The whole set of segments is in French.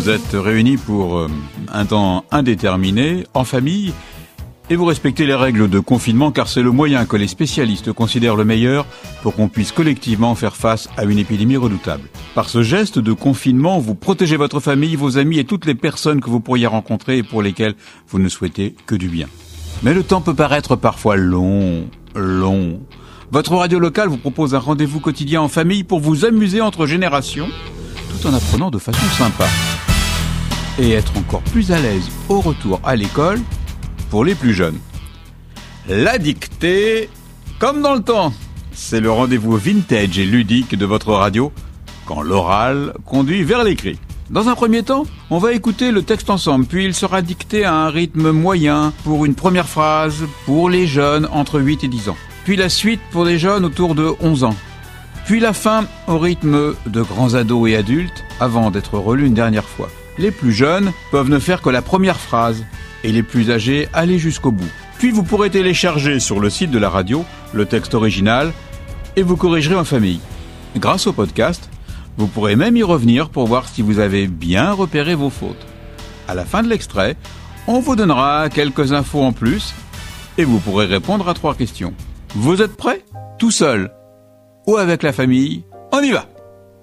Vous êtes réunis pour un temps indéterminé, en famille, et vous respectez les règles de confinement car c'est le moyen que les spécialistes considèrent le meilleur pour qu'on puisse collectivement faire face à une épidémie redoutable. Par ce geste de confinement, vous protégez votre famille, vos amis et toutes les personnes que vous pourriez rencontrer et pour lesquelles vous ne souhaitez que du bien. Mais le temps peut paraître parfois long. Votre radio locale vous propose un rendez-vous quotidien en famille pour vous amuser entre générations, tout en apprenant de façon sympa. Et être encore plus à l'aise au retour à l'école pour les plus jeunes. La dictée, comme dans le temps, c'est le rendez-vous vintage et ludique de votre radio, quand l'oral conduit vers l'écrit. Dans un premier temps, on va écouter le texte ensemble, puis il sera dicté à un rythme moyen pour une première phrase pour les jeunes entre 8 et 10 ans. Puis la suite pour les jeunes autour de 11 ans. Puis la fin au rythme de grands ados et adultes avant d'être relus une dernière fois. Les plus jeunes peuvent ne faire que la première phrase et les plus âgés aller jusqu'au bout. Puis vous pourrez télécharger sur le site de la radio le texte original et vous corrigerez en famille. Grâce au podcast, vous pourrez même y revenir pour voir si vous avez bien repéré vos fautes. À la fin de l'extrait, on vous donnera quelques infos en plus et vous pourrez répondre à 3 questions. Vous êtes prêts ? Tout seul ou avec la famille ? On y va !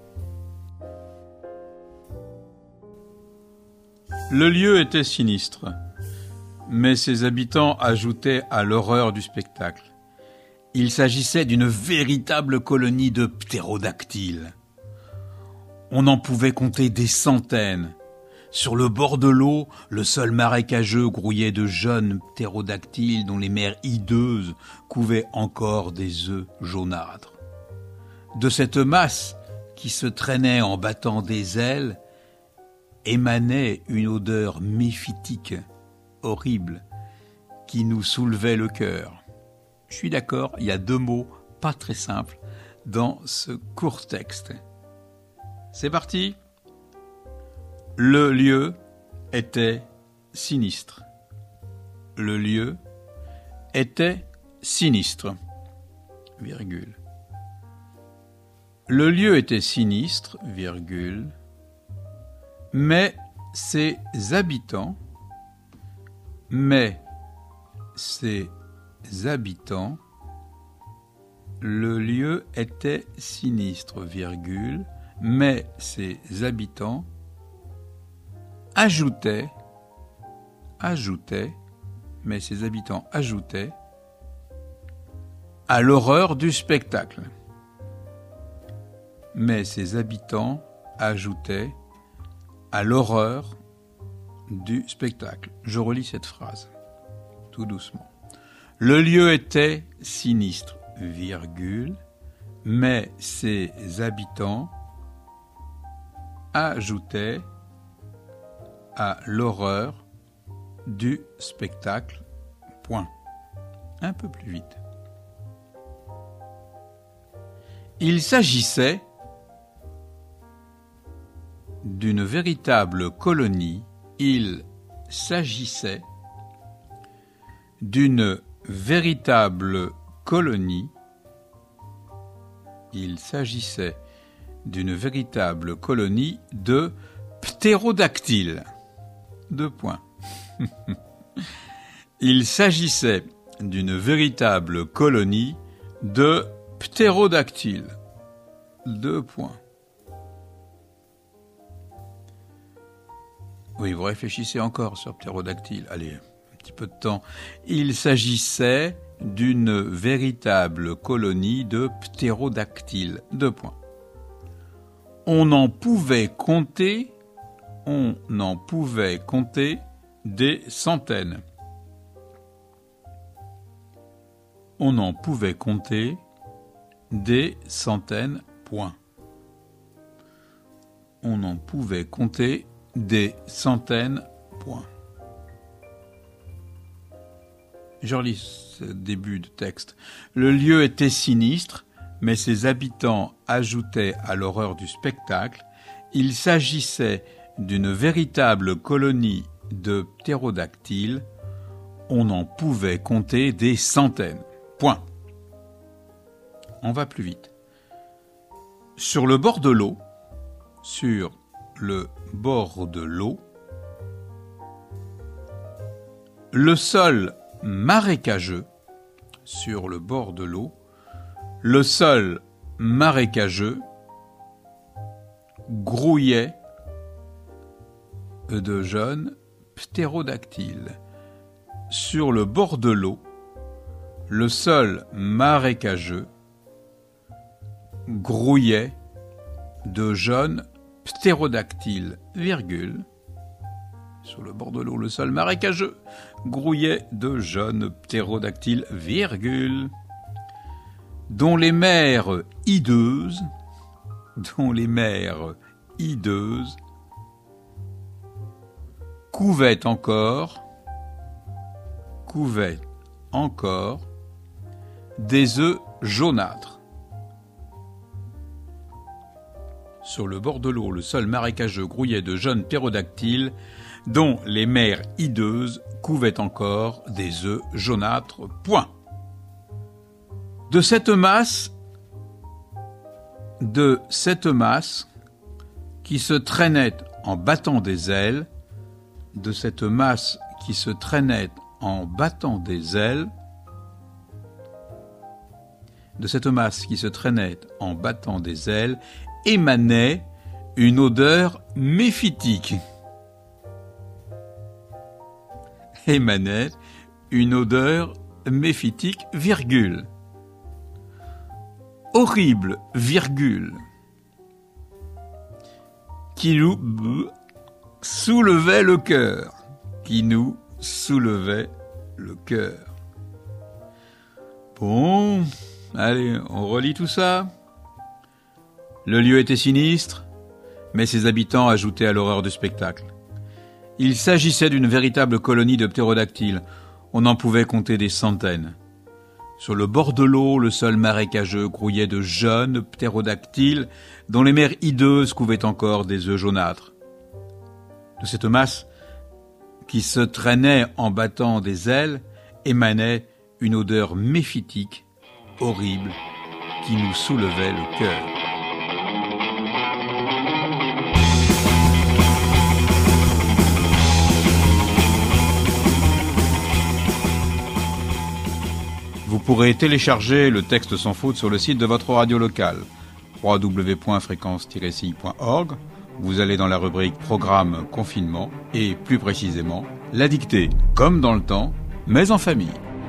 Le lieu était sinistre, mais ses habitants ajoutaient à l'horreur du spectacle. Il s'agissait d'une véritable colonie de ptérodactyles. On en pouvait compter des centaines. Sur le bord de l'eau, le sol marécageux grouillait de jeunes ptérodactyles dont les mères hideuses couvaient encore des œufs jaunâtres. De cette masse qui se traînait en battant des ailes, émanait une odeur méphitique, horrible, qui nous soulevait le cœur. Je suis d'accord, il y a 2 mots pas très simples dans ce court texte. C'est parti. Le lieu était sinistre. Le lieu était sinistre. Virgule. Le lieu était sinistre, virgule, mais ses habitants, le lieu était sinistre, virgule, mais ses habitants ajoutaient, à l'horreur du spectacle. Mais ses habitants ajoutaient à l'horreur du spectacle. Je relis cette phrase, tout doucement. Le lieu était sinistre, virgule, mais ses habitants ajoutaient à l'horreur du spectacle. Point. Un peu plus vite. Il s'agissait d'une véritable colonie. Il s'agissait d'une véritable colonie. Il s'agissait d'une véritable colonie de ptérodactyles. 2 points. Il s'agissait d'une véritable colonie de ptérodactyles. 2 points. Oui, vous réfléchissez encore sur ptérodactyle. Allez, un petit peu de temps. Il s'agissait d'une véritable colonie de ptérodactyles. 2 points. On en pouvait compter des centaines. On en pouvait compter des centaines. Point. On en pouvait compter des centaines. Point. Je relis ce début de texte. Le lieu était sinistre, mais ses habitants ajoutaient à l'horreur du spectacle. Il s'agissait d'une véritable colonie de ptérodactyles. On en pouvait compter des centaines. Point. On va plus vite. Sur le bord de l'eau, bord de l'eau. Le sol marécageux sur le bord de l'eau. Le sol marécageux grouillait de jeunes ptérodactyles. Sur le bord de l'eau, le sol marécageux grouillait de jeunes ptérodactyles, virgule. Sur le bord de l'eau, le sol marécageux grouillait de jeunes ptérodactyles, virgule. Dont les mers hideuses, couvaient encore des œufs jaunâtres. Sur le bord de l'eau, le sol marécageux grouillait de jeunes ptérodactyles, dont les mers hideuses couvaient encore des œufs jaunâtres. Point. De cette masse qui se traînait en battant des ailes, émanait une odeur méphitique. Virgule. Horrible, virgule, qui nous soulevait le cœur. Bon, allez, on relit tout ça. Le lieu était sinistre, mais ses habitants ajoutaient à l'horreur du spectacle. Il s'agissait d'une véritable colonie de ptérodactyles. On en pouvait compter des centaines. Sur le bord de l'eau, le sol marécageux grouillait de jeunes ptérodactyles dont les mers hideuses couvaient encore des œufs jaunâtres. De cette masse qui se traînait en battant des ailes émanait une odeur méphitique, horrible, qui nous soulevait le cœur. Vous pourrez télécharger le texte sans faute sur le site de votre radio locale, www.fréquence-ci.org. Vous allez dans la rubrique Programme Confinement et, plus précisément, la dictée, comme dans le temps, mais en famille.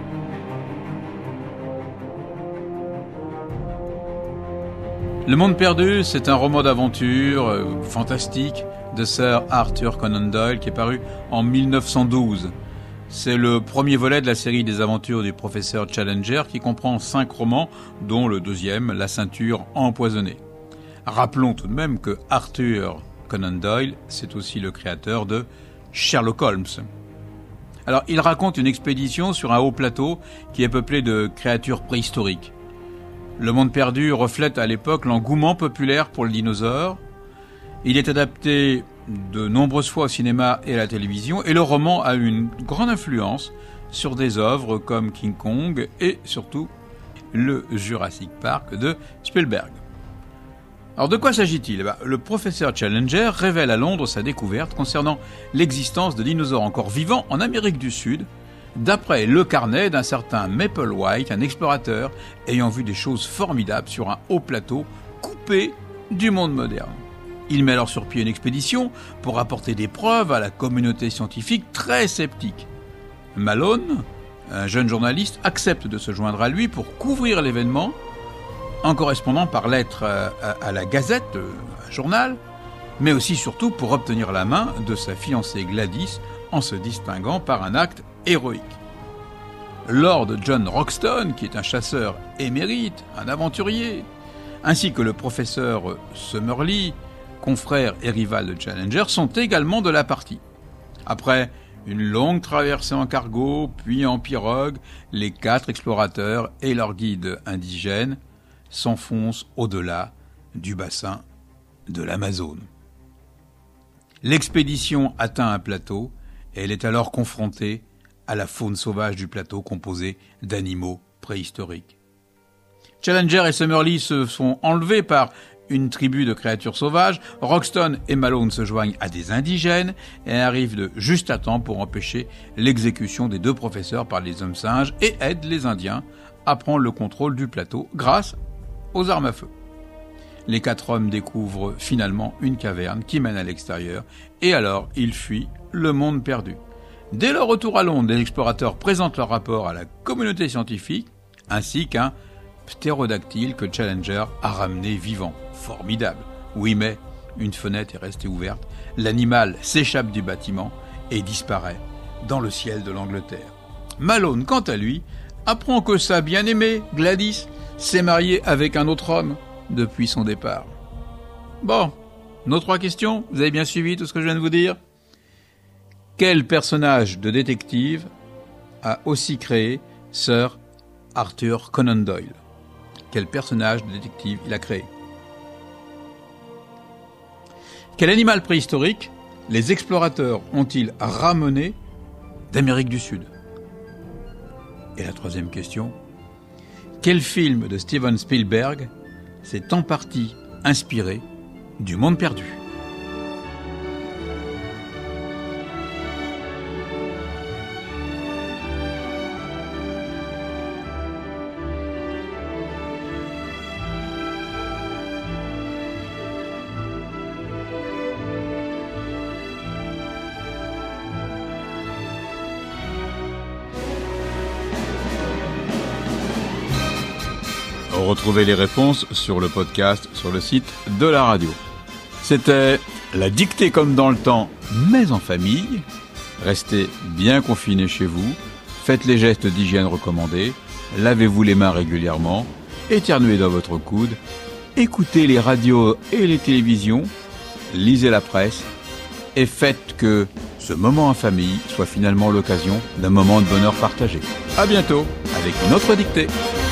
Le Monde perdu, c'est un roman d'aventure fantastique de Sir Arthur Conan Doyle qui est paru en 1912. C'est le premier volet de la série des aventures du professeur Challenger qui comprend 5 romans, dont le deuxième, La ceinture empoisonnée. Rappelons tout de même que Arthur Conan Doyle, c'est aussi le créateur de Sherlock Holmes. Alors, il raconte une expédition sur un haut plateau qui est peuplé de créatures préhistoriques. Le Monde perdu reflète à l'époque l'engouement populaire pour le dinosaure. Il est adapté de nombreuses fois au cinéma et à la télévision, et le roman a une grande influence sur des œuvres comme King Kong et surtout le Jurassic Park de Spielberg. Alors de quoi s'agit-il ? Le professeur Challenger révèle à Londres sa découverte concernant l'existence de dinosaures encore vivants en Amérique du Sud, d'après le carnet d'un certain Maple White, un explorateur ayant vu des choses formidables sur un haut plateau coupé du monde moderne. Il met alors sur pied une expédition pour apporter des preuves à la communauté scientifique très sceptique. Malone, un jeune journaliste, accepte de se joindre à lui pour couvrir l'événement en correspondant par lettre à la Gazette, un journal, mais aussi surtout pour obtenir la main de sa fiancée Gladys en se distinguant par un acte héroïque. Lord John Roxton, qui est un chasseur émérite, un aventurier, ainsi que le professeur Summerlee, confrère et rival de Challenger, sont également de la partie. Après une longue traversée en cargo, puis en pirogue, les 4 explorateurs et leurs guides indigènes s'enfoncent au-delà du bassin de l'Amazone. L'expédition atteint un plateau et elle est alors confrontée à la faune sauvage du plateau composée d'animaux préhistoriques. Challenger et Summerlee se sont enlevés par une tribu de créatures sauvages, Roxton et Malone se joignent à des indigènes et arrivent juste à temps pour empêcher l'exécution des 2 professeurs par les hommes singes et aident les Indiens à prendre le contrôle du plateau grâce aux armes à feu. Les 4 hommes découvrent finalement une caverne qui mène à l'extérieur et alors ils fuient le monde perdu. Dès leur retour à Londres, les explorateurs présentent leur rapport à la communauté scientifique ainsi qu'un ptérodactyle que Challenger a ramené vivant. Formidable. Oui, mais une fenêtre est restée ouverte, l'animal s'échappe du bâtiment et disparaît dans le ciel de l'Angleterre. Malone, quant à lui, apprend que sa bien-aimée, Gladys, s'est mariée avec un autre homme depuis son départ. Bon, nos 3 questions, vous avez bien suivi tout ce que je viens de vous dire ? Quel personnage de détective a aussi créé Sir Arthur Conan Doyle ? Quel personnage de détective il a créé ? Quel animal préhistorique les explorateurs ont-ils ramené d'Amérique du Sud ? Et la 3e question, quel film de Steven Spielberg s'est en partie inspiré du monde perdu ? Retrouvez les réponses sur le podcast, sur le site de la radio. C'était la dictée comme dans le temps, mais en famille. Restez bien confinés chez vous. Faites les gestes d'hygiène recommandés. Lavez-vous les mains régulièrement. Éternuez dans votre coude. Écoutez les radios et les télévisions. Lisez la presse. Et faites que ce moment en famille soit finalement l'occasion d'un moment de bonheur partagé. À bientôt avec une autre dictée.